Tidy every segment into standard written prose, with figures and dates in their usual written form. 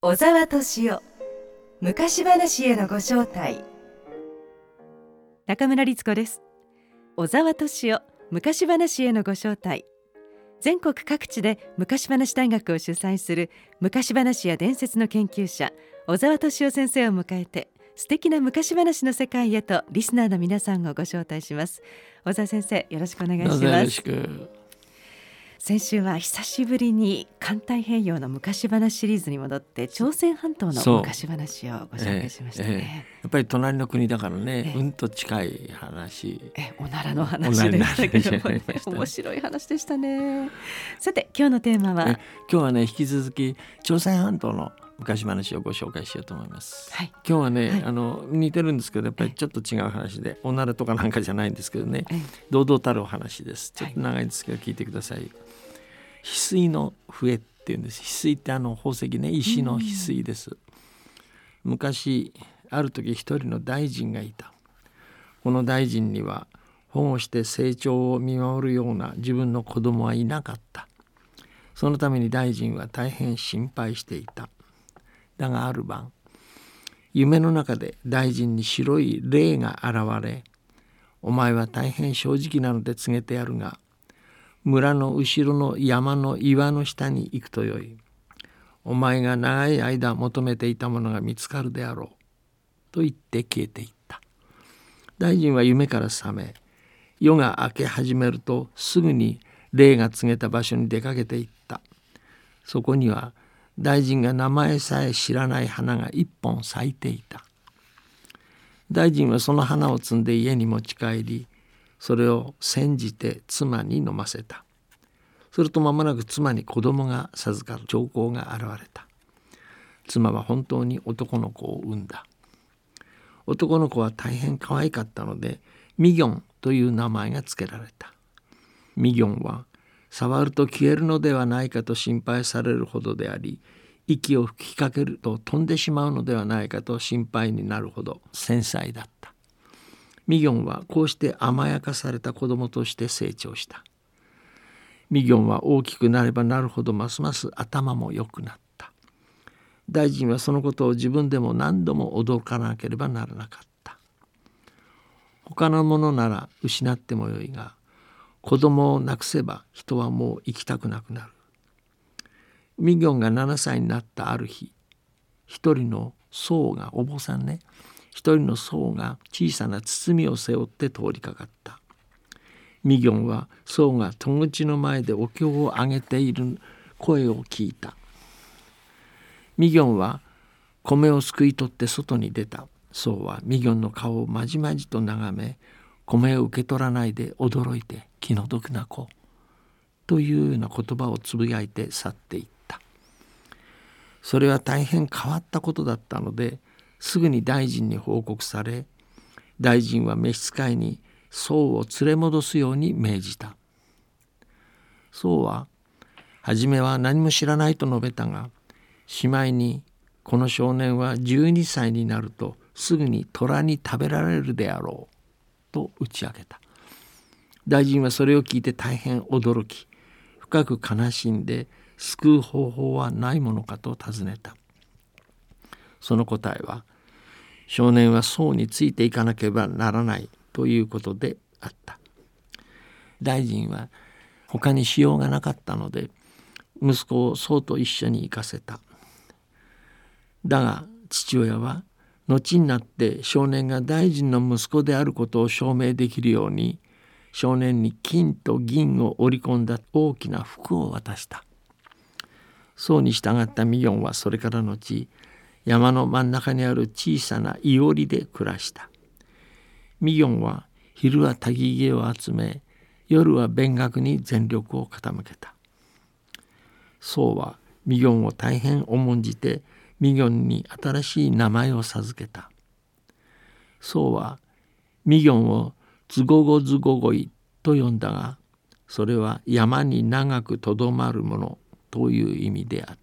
小沢敏夫昔話へのご招待。 中村律子です。小沢敏夫昔話へのご招待。全国各地で昔話大学を主催する昔話や伝説の研究者小沢敏夫先生を迎えて、素敵な昔話の世界へとリスナーの皆さんをご招待します。小沢先生、よろしくお願いします。 どうぞよろしく。 先週は久しぶりに環太平洋の昔話シリーズに戻って朝鮮半島の昔話をご紹介しましたね。 やっぱり隣の国だからね、うんと近い話、 おならの話でしたけども、面白い話でしたね。さて今日のテーマは、 今日はね、引き続き朝鮮半島の昔話をご紹介しようと思います。今日はね、似てるんですけど、やっぱりちょっと違う話で、おならとかなんかじゃないんですけどね、堂々たるお話です。ちょっと長いですけど聞いてください。翡翠の笛っていうんです。翡翠って宝石ね、石の翡翠です。昔ある時一人の大臣がいた。この大臣には保護して成長を見守るような自分の子供はいなかった。そのために大臣は大変心配していた。だがある晩、夢の中で大臣に白い霊が現れ、お前は大変正直なので告げてやるが、村の後ろの山の岩の下に行くとよい。お前が長い間求めていたものが見つかるであろう。と言って消えていった。大臣は夢から覚め、夜が明け始めるとすぐに霊が告げた場所に出かけていった。そこには大臣が名前さえ知らない花が一本咲いていた。大臣はその花を摘んで家に持ち帰り、それを煎じて妻に飲ませた。すると間もなく妻に子供が授かる兆候が現れた。妻は本当に男の子を産んだ。男の子は大変可愛かったので、ミギョンという名前が付けられた。ミギョンは触ると消えるのではないかと心配されるほどであり、息を吹きかけると飛んでしまうのではないかと心配になるほど繊細だった。ミギョンはこうして甘やかされた子供として成長した。ミギョンは大きくなればなるほどますます頭も良くなった。大臣はそのことを自分でも何度も驚かなければならなかった。他のものなら失ってもよいが、子供を亡くせば人はもう生きたくなくなる。ミギョンが7歳になったある日、一人の僧が、お坊さんね、一人の僧が小さな包みを背負って通りかかった。ミギョンは僧が戸口の前でお経をあげている声を聞いた。ミギョンは米をすくい取って外に出た。僧はミギョンの顔をまじまじと眺め、米を受け取らないで驚いて、気の毒な子というような言葉をつぶやいて去っていった。それは大変変わったことだったので、すぐに大臣に報告され、大臣は召使いに僧を連れ戻すように命じた。僧は初めは何も知らないと述べたが、しまいにこの少年は12歳になるとすぐに虎に食べられるであろうと打ち明けた。大臣はそれを聞いて大変驚き、深く悲しんで、救う方法はないものかと尋ねた。その答えは、少年は僧についていかなければならないということであった。大臣は他にしようがなかったので、息子を僧と一緒に行かせた。だが父親は、後になって少年が大臣の息子であることを証明できるように、少年に金と銀を織り込んだ大きな服を渡した。僧に従ったミギョンはそれから後、山の真ん中にある小さな庵で暮らした。ミギョンは昼は焚き木を集め、夜は勉学に全力を傾けた。僧はミギョンを大変重んじて、ミギョンに新しい名前を授けた。僧はミギョンをズゴゴズゴゴイと呼んだが、それは山に長くとどまるものという意味であった。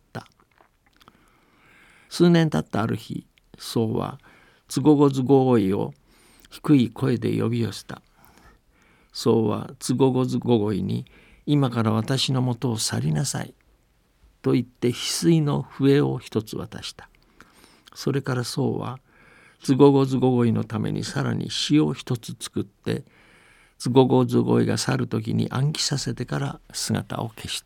数年経ったある日、僧はズゴゴズゴゴイを低い声で呼び寄せた。僧はズゴゴズゴゴイに、今から私のもとを去りなさいと言って翡翠の笛を一つ渡した。それから僧はズゴゴズゴゴイのためにさらに詩を一つ作って、ズゴゴズゴイが去る時に暗記させてから姿を消した。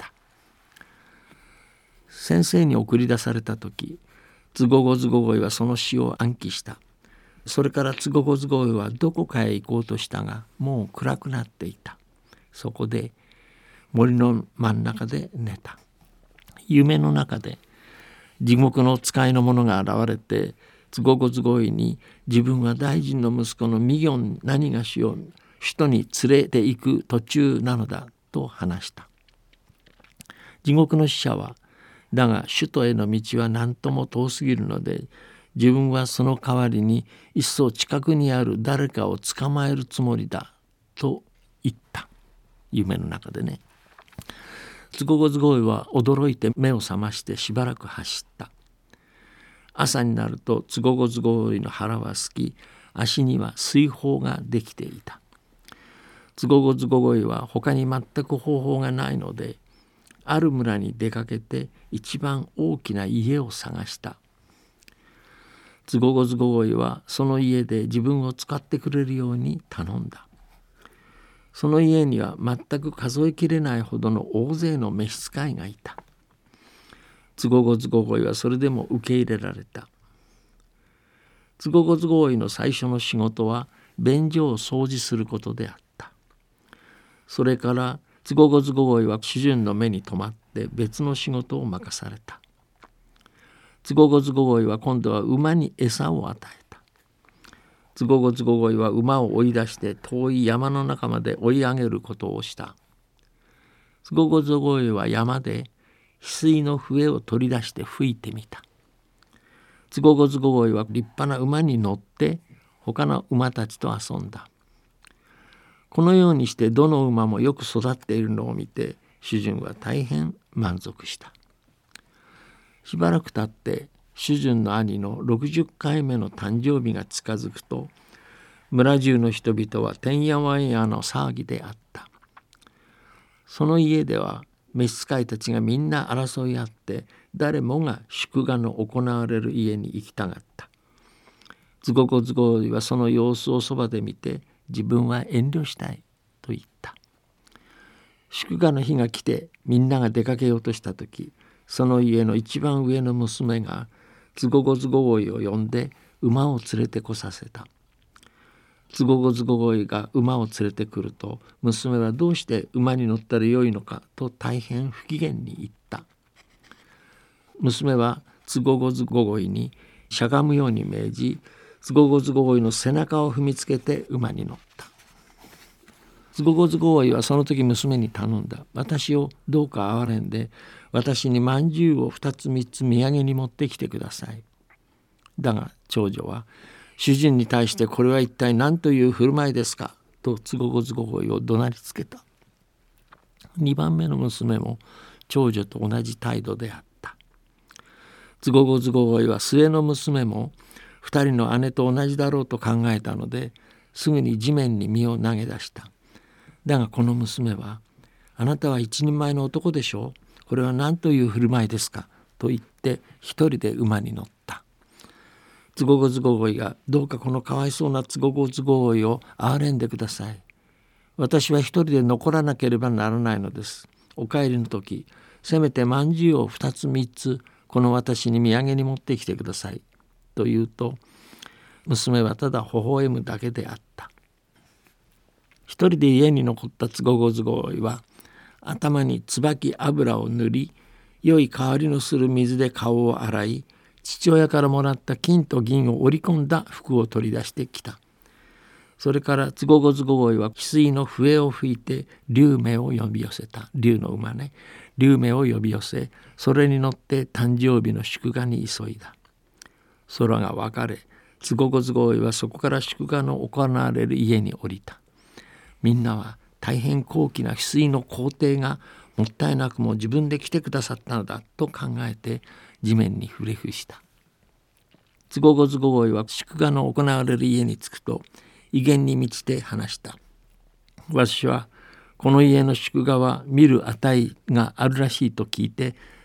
先生に送り出された時、ズゴゴズゴゴイはその詩を暗記した。それからズゴゴズゴイはどこかへ行こうとしたが、もう暗くなっていた。そこで森の真ん中で寝た。夢の中で地獄の使いの者が現れて、ズゴゴズゴイに自分は大臣の息子のミギョン何がしを首都に連れて行く途中なのだと話した。地獄の使者は、だが首都への道は何とも遠すぎるので、自分はその代わりにいっそ近くにある誰かを捕まえるつもりだと言った。夢の中でね。ズゴゴズゴイは驚いて目を覚ましてしばらく走った。朝になるとズゴゴズゴイの腹はすき、足には水泡ができていた。ズゴゴズゴイは他に全く方法がないので、ある村に出かけて一番大きな家を探した。ズゴゴズゴイはその家で自分を使ってくれるように頼んだ。その家には全く数えきれないほどの大勢の召使いがいた。ズゴゴズゴイはそれでも受け入れられた。ズゴゴズゴイの最初の仕事は便所を掃除することであった。それからズゴゴズゴイは主人の目に留まって別の仕事を任された。ズゴゴズゴイは今度は馬に餌を与えた。ズゴゴズゴイは馬を追い出して遠い山の中まで追い上げることをした。ズゴゴズゴイは山で翡翠の笛を取り出して吹いてみた。ズゴゴズゴイは立派な馬に乗って他の馬たちと遊んだ。このようにしてどの馬もよく育っているのを見て、主人は大変満足した。しばらく経って主人の兄の60回目の誕生日が近づくと、村中の人々はてんやわんやの騒ぎであった。その家では召使いたちがみんな争い合って、誰もが祝賀の行われる家に行きたがった。ズゴゴズゴイはその様子をそばで見て、自分は遠慮したいと言った。祝賀の日が来てみんなが出かけようとした時、その家の一番上の娘がズゴゴズゴイを呼んで馬を連れてこさせた。ズゴゴズゴイが馬を連れてくると、娘はどうして馬に乗ったらよいのかと大変不機嫌に言った。娘はズゴゴズゴイにしゃがむように命じ、ズゴゴズゴイの背中を踏みつけて馬に乗った。ズゴゴズゴイはその時娘に頼んだ。私をどうか憐れんで、私にまんじゅうを2つ3つ土産に持ってきてください。だが長女は、主人に対してこれは一体何という振る舞いですかとズゴゴズゴイを怒鳴りつけた。2番目の娘も長女と同じ態度であった。ズゴゴズゴイは末の娘も2人の姉と同じだろうと考えたので、すぐに地面に身を投げ出した。だがこの娘は、あなたは一人前の男でしょう。これは何という振る舞いですかと言って一人で馬に乗った。ズゴゴズゴイが、どうかこのかわいそうなズゴゴズゴイを憐れんでください。私は一人で残らなければならないのです。お帰りの時、せめてまんじゅうを2つ3つこの私に土産に持ってきてください。と言うと、娘はただ微笑むだけであった。一人で家に残ったズゴゴズゴイは、頭に椿油を塗り、良い香りのする水で顔を洗い、父親からもらった金と銀を織り込んだ服を取り出してきた。それからズゴゴズゴイは翡翠の笛を吹いて龍明を呼び寄せた。龍の馬ね。龍明を呼び寄せ、それに乗って誕生日の祝賀に急いだ。空が分かれ、ズゴゴズゴイはそこから祝賀の行われる家に降りた。みんなは大変高貴な翡翠の皇帝がもったいなくも自分で来てくださったのだと考えて地面にふれ伏した。ズゴゴズゴイは祝賀の行われる家に着くと威厳に満ちて話した。私はこの家の祝賀は見る値があるらしいと聞いて、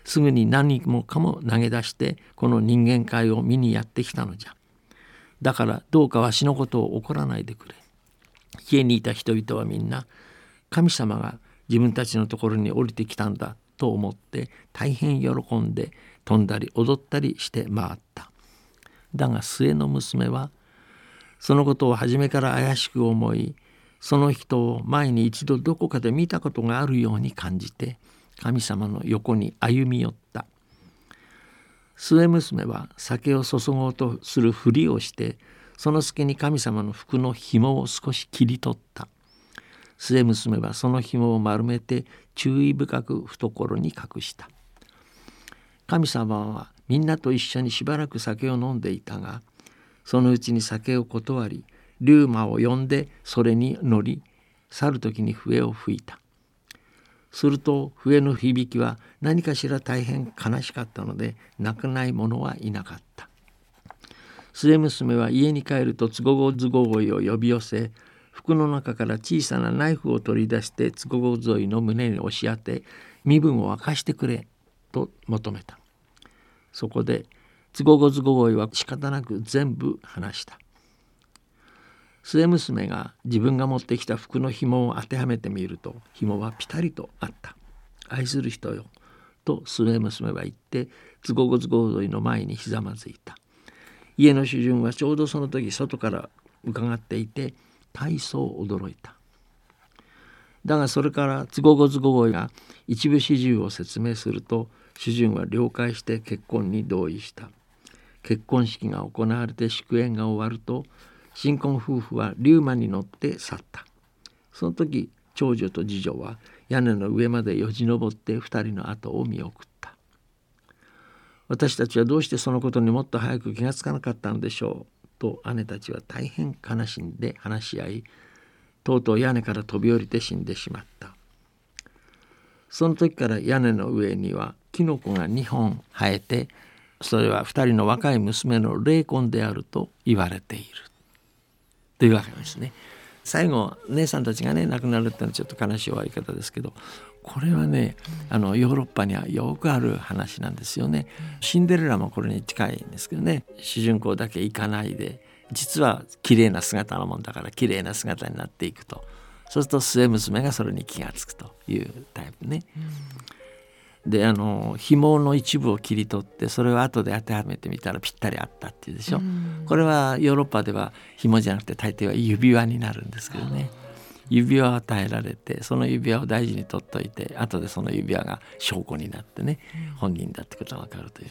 すぐに何もかも投げ出してこの人間界を見にやってきたのじゃ。だからどうかわしのことを怒らないでくれ。家にいた人々はみんな神様が自分たちのところに降りてきたんだと思って大変喜んで飛んだり踊ったりして回った。だが末の娘はそのことを初めから怪しく思い、その人を前に一度どこかで見たことがあるように感じて神様の横に歩み寄った。末娘は酒を注ごうとするふりをしてその隙に神様の服の紐を少し切り取った。末娘はその紐を丸めて注意深く懐に隠した。神様はみんなと一緒にしばらく酒を飲んでいたが、そのうちに酒を断り竜馬を呼んでそれに乗り去る時に笛を吹いた。すると笛の響きは何かしら大変悲しかったので泣かない者はいなかった。末娘は家に帰るとつごごずごごいを呼び寄せ、服の中から小さなナイフを取り出してつごごぞいの胸に押し当て、身分を明かしてくれと求めた。そこでつごごずごごいは仕方なく全部話した。末娘が自分が持ってきた服の紐を当てはめてみると紐はピタリとあった。愛する人よと末娘は言ってつごごずごごいの前にひざまずいた。家の主人はちょうどその時外から伺っていて大層驚いた。だがそれからつごごずごごいが一部始終を説明すると主人は了解して結婚に同意した。結婚式が行われて祝宴が終わると新婚夫婦は竜馬に乗って去った。その時長女と次女は屋根の上までよじ登って二人の後を見送った。私たちはどうしてそのことにもっと早く気がつかなかったのでしょうと姉たちは大変悲しんで話し合い、とうとう屋根から飛び降りて死んでしまった。その時から屋根の上にはキノコが2本生えて、それは2人の若い娘の霊魂であると言われているというわけなんですね。最後姉さんたちがね亡くなるってのはちょっと悲しい終わり方ですけど、これはねヨーロッパにはよくある話なんですよね。シンデレラもこれに近いんですけどね、主人公だけ行かないで実は綺麗な姿のもんだから綺麗な姿になっていくと、そうすると末娘がそれに気がつくというタイプね。で紐の一部を切り取ってそれを後で当てはめてみたらぴったりあったっていうでしょ。これはヨーロッパでは紐じゃなくて大抵は指輪になるんですけどね。指輪を与えられてその指輪を大事に取っといて後でその指輪が証拠になってね本人だってことが分かるという。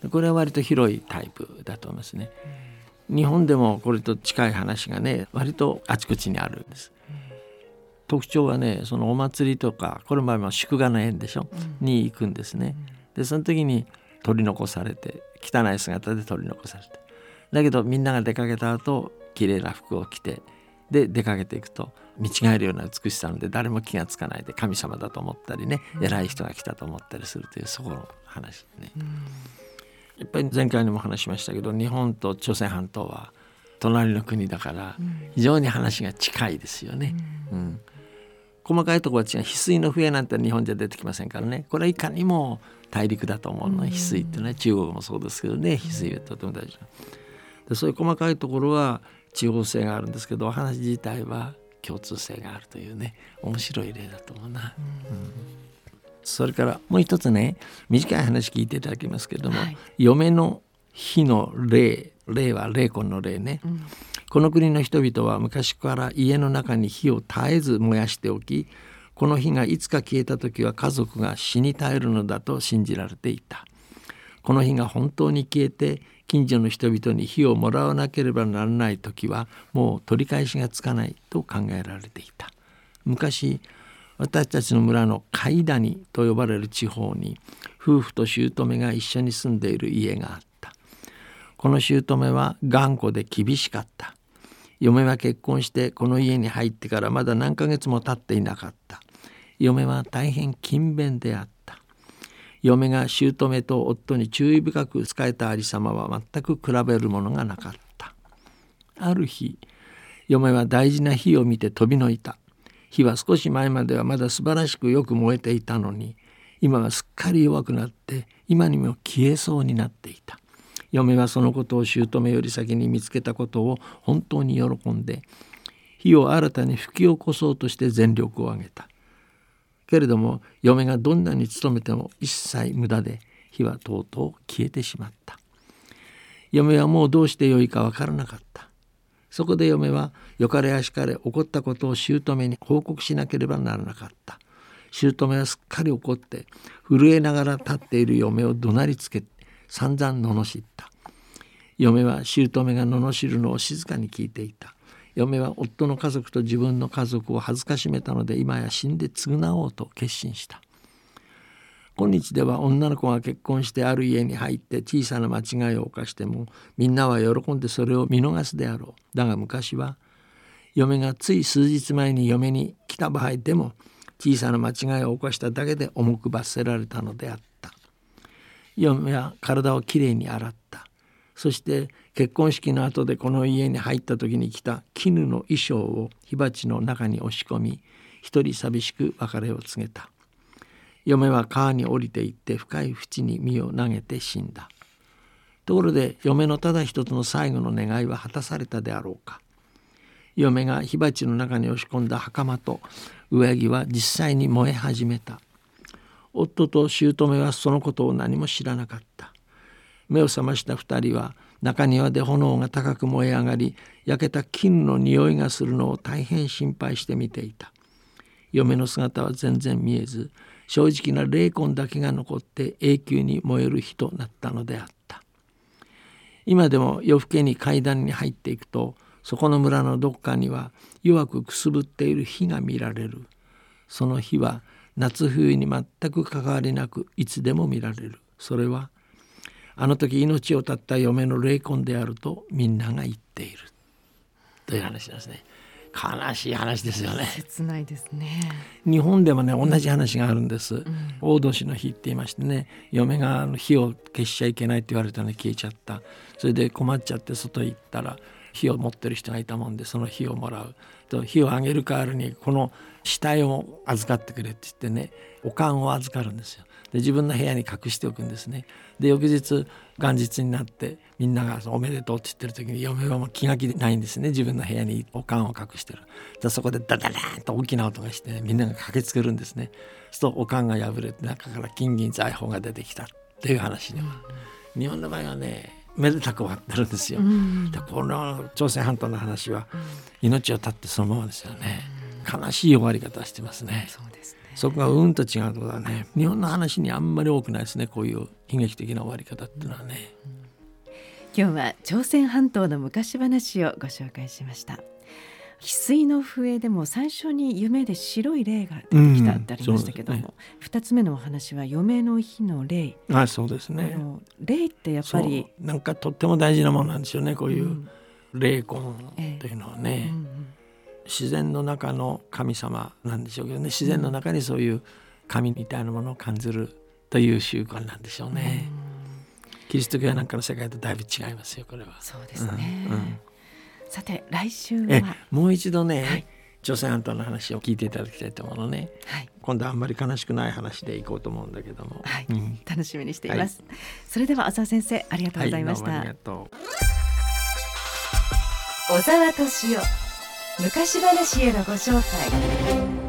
これは割と広いタイプだと思いますね。日本でもこれと近い話がね割とあちこちにあるんです。特徴はねそのお祭りとかこれまで祝賀の宴でしょ、に行くんですね。でその時に取り残されて汚い姿で取り残されて、だけどみんなが出かけた後綺麗な服を着てで出かけていくと見違えるような美しさなので誰も気がつかないで神様だと思ったりね、偉い人が来たと思ったりするというそこの話ね。やっぱり前回にも話しましたけど日本と朝鮮半島は隣の国だから非常に話が近いですよね。細かいところは違う。翡翠の笛なんて日本じゃ出てきませんからね。これはいかにも大陸だと思うの。翡翠ってね中国もそうですけどね、翡翠はとても大事で、そういう細かいところは地方性があるんですけどお話自体は共通性があるというね面白い例だと思うな。それからもう一つね短い話聞いていただきますけれども、嫁の火の霊は霊魂の霊ね。この国の人々は昔から家の中に火を絶えず燃やしておき、この火がいつか消えた時は家族が死に絶えるのだと信じられていた。この火が本当に消えて近所の人々に火をもらわなければならない時はもう取り返しがつかないと考えられていた。昔私たちの村の海谷と呼ばれる地方に夫婦と姑が一緒に住んでいる家があった。この姑は頑固で厳しかった。嫁は結婚してこの家に入ってからまだ何ヶ月も経っていなかった。嫁は大変勤勉であった。嫁が姑と夫に注意深く仕えたありさまは全く比べるものがなかった。ある日、嫁は大事な火を見て飛びのいた。火は少し前まではまだ素晴らしくよく燃えていたのに、 今はすっかり弱くなって今にも消えそうになっていた。嫁はそのことを姑より先に見つけたことを本当に喜んで、火を新たに吹き起こそうとして全力を挙げた。けれども嫁がどんなに努めても一切無駄で、火はとうとう消えてしまった。嫁はもうどうしてよいかわからなかった。そこで嫁はよかれやしかれ起こったことを姑に報告しなければならなかった。姑はすっかり怒って震えながら立っている嫁を怒鳴りつけ散々罵った。嫁は姑が罵るのを静かに聞いていた。嫁は夫の家族と自分の家族を恥ずかしめたので、今や死んで償おうと決心した。今日では女の子が結婚してある家に入って小さな間違いを犯してもみんなは喜んでそれを見逃すであろう。だが昔は嫁がつい数日前に嫁に来た場合でも小さな間違いを犯しただけで重く罰せられたのであった。嫁は体をきれいに洗った。そして結婚式の後でこの家に入った時に着た絹の衣装を火鉢の中に押し込み、一人寂しく別れを告げた。嫁は川に降りていって深い淵に身を投げて死んだ。ところで嫁のただ一つの最後の願いは果たされたであろうか。嫁が火鉢の中に押し込んだ袴と上着は実際に燃え始めた。夫と姑はそのことを何も知らなかった。目を覚ました二人は中庭で炎が高く燃え上がり、焼けた絹の匂いがするのを大変心配して見ていた。嫁の姿は全然見えず、正直な霊魂だけが残って永久に燃える火となったのであった。今でも夜更けに階段に入っていくと、そこの村のどっかには弱くくすぶっている火が見られる。その火は夏冬に全く関わりなくいつでも見られる。それはあの時命を絶った嫁の霊魂であるとみんなが言っているという話ですね。悲しい話ですよね。 切ないですね。 日本でもね同じ話があるんです、大年の火って言いましてね、嫁が火を消しちゃいけないって言われたので消えちゃった。それで困っちゃって外行ったら火を持ってる人がいたもんで、その火をもらうと、火をあげる代わりにこの死体を預かってくれって言ってね、お棺を預かるんですよ。で自分の部屋に隠しておくんですね。で翌日元日になってみんながおめでとうって言ってる時に嫁はもう気が気ないんですね。自分の部屋にお棺を隠してる。でそこでダダダーンと大きな音がして、ね、みんなが駆けつけるんですね。そうするとお棺が破れて中から金銀財宝が出てきたっていう話では、日本の場合はねめでたく終わってるんですよ、でこの朝鮮半島の話は命を絶ってそのままですよね、悲しい終わり方してますね。 そうですね。 そこがうんと違うところだね。日本の話にあんまり多くないですね、こういう悲劇的な終わり方っていうのはね、 今日は朝鮮半島の昔話をご紹介しました。翡翠の笛でも最初に夢で白い霊が出てきたってありましたけども、ね、2つ目のお話は嫁の日の霊。 そうですね。 霊ってやっぱりなんかとっても大事なものなんですよね、こういう霊魂というのはね、自然の中の神様なんでしょうけどね、自然の中にそういう神みたいなものを感じるという習慣なんでしょうね、キリスト教なんかの世界とだいぶ違いますよ、これは。 そうですね、さて来週はもう一度ね、朝鮮半島の話を聞いていただきたいと思うのね、今度はあんまり悲しくない話でいこうと思うんだけども、 楽しみにしています、それでは小沢先生ありがとうございました、 どうもありがとう。 小沢敏夫、昔話へのご招待。